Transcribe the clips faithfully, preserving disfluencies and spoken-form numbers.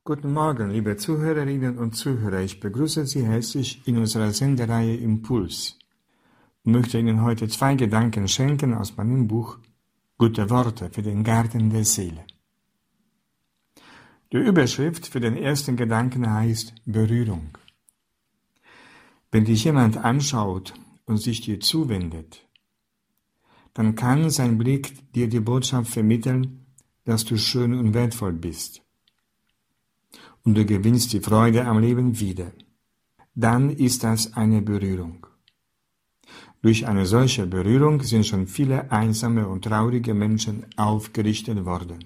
Guten Morgen, liebe Zuhörerinnen und Zuhörer. Ich begrüße Sie herzlich in unserer Sendereihe Impuls und möchte Ihnen heute zwei Gedanken schenken aus meinem Buch Gute Worte für den Garten der Seele. Die Überschrift für den ersten Gedanken heißt Berührung. Wenn dich jemand anschaut und sich dir zuwendet, dann kann sein Blick dir die Botschaft vermitteln, dass du schön und wertvoll bist. Und du gewinnst die Freude am Leben wieder. Dann ist das eine Berührung. Durch eine solche Berührung sind schon viele einsame und traurige Menschen aufgerichtet worden.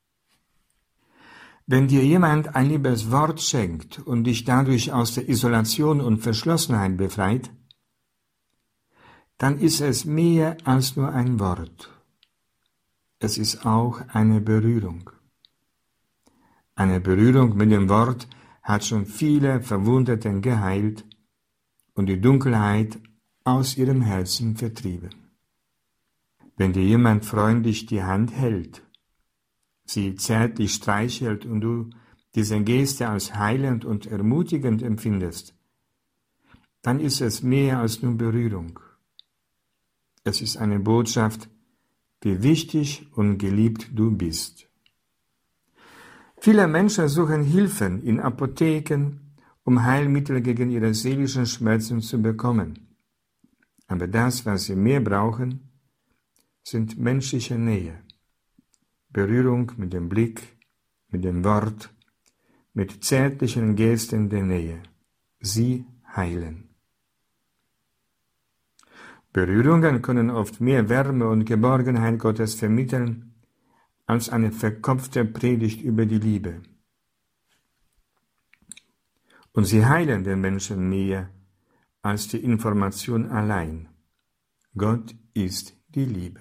Wenn dir jemand ein liebes Wort schenkt und dich dadurch aus der Isolation und Verschlossenheit befreit, dann ist es mehr als nur ein Wort. Es ist auch eine Berührung. Eine Berührung mit dem Wort hat schon viele Verwundeten geheilt und die Dunkelheit aus ihrem Herzen vertrieben. Wenn dir jemand freundlich die Hand hält, sie zärtlich streichelt und du diese Geste als heilend und ermutigend empfindest, dann ist es mehr als nur Berührung. Es ist eine Botschaft, wie wichtig und geliebt du bist. Viele Menschen suchen Hilfen in Apotheken, um Heilmittel gegen ihre seelischen Schmerzen zu bekommen. Aber das, was sie mehr brauchen, sind menschliche Nähe, Berührung mit dem Blick, mit dem Wort, mit zärtlichen Gesten der Nähe. Sie heilen. Berührungen können oft mehr Wärme und Geborgenheit Gottes vermitteln, als eine verkopfte Predigt über die Liebe. Und sie heilen den Menschen mehr als die Information allein. Gott ist die Liebe.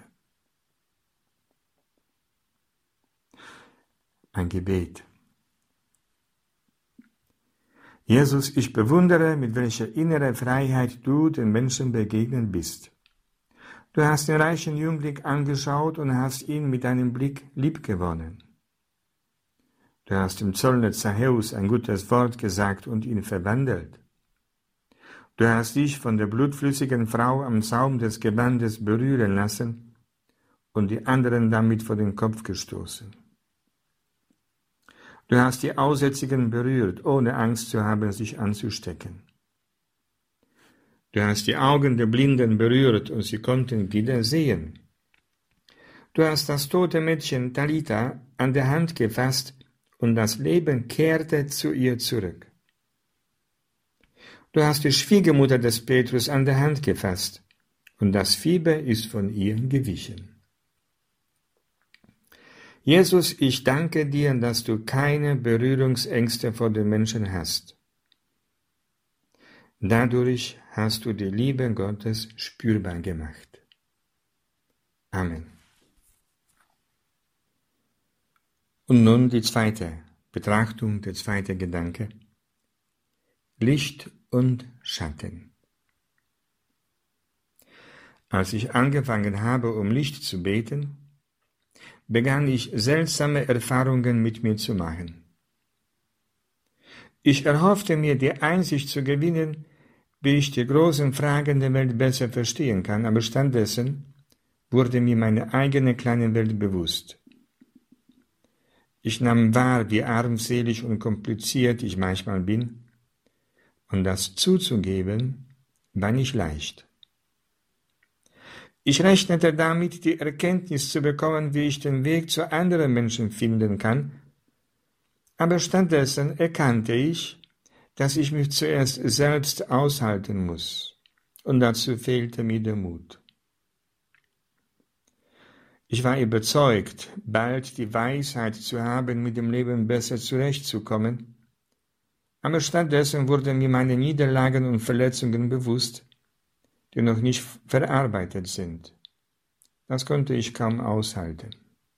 Ein Gebet. Jesus, ich bewundere, mit welcher inneren Freiheit du den Menschen begegnet bist. Du hast den reichen Jüngling angeschaut und hast ihn mit deinem Blick liebgewonnen. Du hast dem Zöllner Zachäus ein gutes Wort gesagt und ihn verwandelt. Du hast dich von der blutflüssigen Frau am Saum des Gewandes berühren lassen und die anderen damit vor den Kopf gestoßen. Du hast die Aussätzigen berührt, ohne Angst zu haben, sich anzustecken. Du hast die Augen der Blinden berührt und sie konnten wieder sehen. Du hast das tote Mädchen Talita an der Hand gefasst und das Leben kehrte zu ihr zurück. Du hast die Schwiegermutter des Petrus an der Hand gefasst und das Fieber ist von ihr gewichen. Jesus, ich danke dir, dass du keine Berührungsängste vor den Menschen hast. Dadurch hast du die Liebe Gottes spürbar gemacht. Amen. Und nun die zweite Betrachtung, der zweite Gedanke. Licht und Schatten. Als ich angefangen habe, um Licht zu beten, begann ich seltsame Erfahrungen mit mir zu machen. Ich erhoffte mir, die Einsicht zu gewinnen, wie ich die großen Fragen der Welt besser verstehen kann, aber stattdessen wurde mir meine eigene kleine Welt bewusst. Ich nahm wahr, wie armselig und kompliziert ich manchmal bin, und das zuzugeben war nicht leicht. Ich rechnete damit, die Erkenntnis zu bekommen, wie ich den Weg zu anderen Menschen finden kann, aber stattdessen erkannte ich, dass ich mich zuerst selbst aushalten muss, und dazu fehlte mir der Mut. Ich war überzeugt, bald die Weisheit zu haben, mit dem Leben besser zurechtzukommen, aber stattdessen wurden mir meine Niederlagen und Verletzungen bewusst, die noch nicht verarbeitet sind. Das konnte ich kaum aushalten.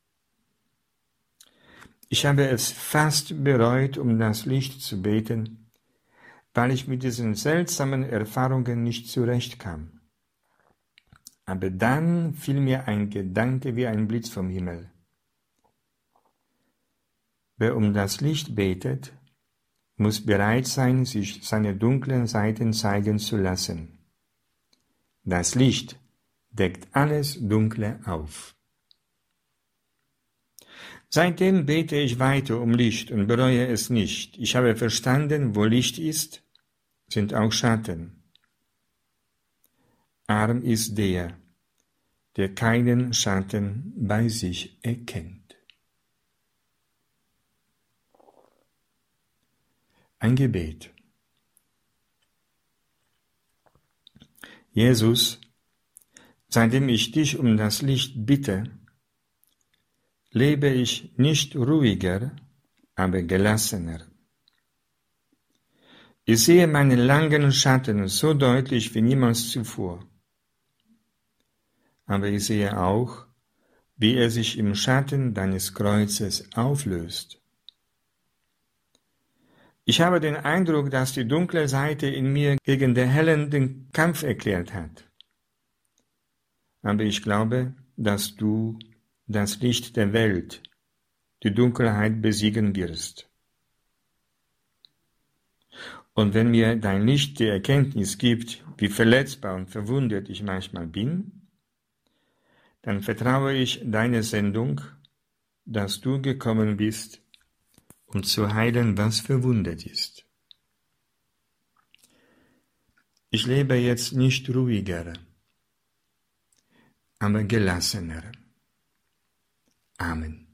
Ich habe es fast bereut, um das Licht zu beten, weil ich mit diesen seltsamen Erfahrungen nicht zurechtkam. Aber dann fiel mir ein Gedanke wie ein Blitz vom Himmel. Wer um das Licht betet, muss bereit sein, sich seine dunklen Seiten zeigen zu lassen. Das Licht deckt alles Dunkle auf. Seitdem bete ich weiter um Licht und bereue es nicht. Ich habe verstanden, wo Licht ist, sind auch Schatten. Arm ist der, der keinen Schatten bei sich erkennt. Ein Gebet. Jesus, seitdem ich dich um das Licht bitte, lebe ich nicht ruhiger, aber gelassener. Ich sehe meine langen Schatten so deutlich wie niemals zuvor. Aber ich sehe auch, wie er sich im Schatten deines Kreuzes auflöst. Ich habe den Eindruck, dass die dunkle Seite in mir gegen den hellen den Kampf erklärt hat. Aber ich glaube, dass du das Licht der Welt, die Dunkelheit besiegen wirst. Und wenn mir dein Licht die Erkenntnis gibt, wie verletzbar und verwundet ich manchmal bin, dann vertraue ich deine Sendung, dass du gekommen bist, um zu heilen, was verwundet ist. Ich lebe jetzt nicht ruhiger, aber gelassener. Amen.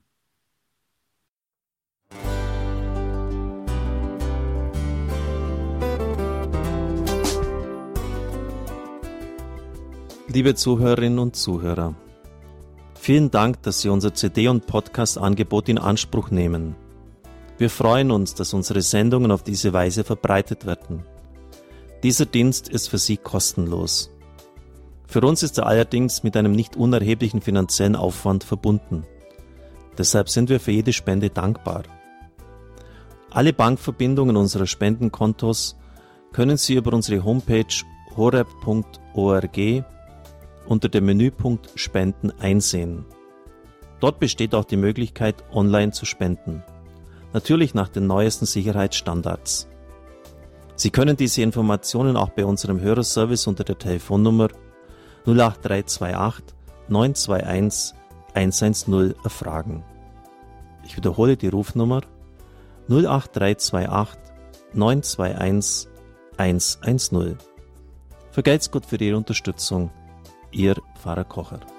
Liebe Zuhörerinnen und Zuhörer, vielen Dank, dass Sie unser C D- und Podcast-Angebot in Anspruch nehmen. Wir freuen uns, dass unsere Sendungen auf diese Weise verbreitet werden. Dieser Dienst ist für Sie kostenlos. Für uns ist er allerdings mit einem nicht unerheblichen finanziellen Aufwand verbunden. Deshalb sind wir für jede Spende dankbar. Alle Bankverbindungen unserer Spendenkontos können Sie über unsere Homepage horeb punkt org unter dem Menüpunkt Spenden einsehen. Dort besteht auch die Möglichkeit, online zu spenden. Natürlich nach den neuesten Sicherheitsstandards. Sie können diese Informationen auch bei unserem Hörerservice unter der Telefonnummer null acht drei zwei acht neun zwei eins eins eins null erfragen. Ich wiederhole die Rufnummer null acht drei zwei acht neun zwei eins eins eins null. Vergelt's Gott für Ihre Unterstützung. Ihr Pfarrer Kocher.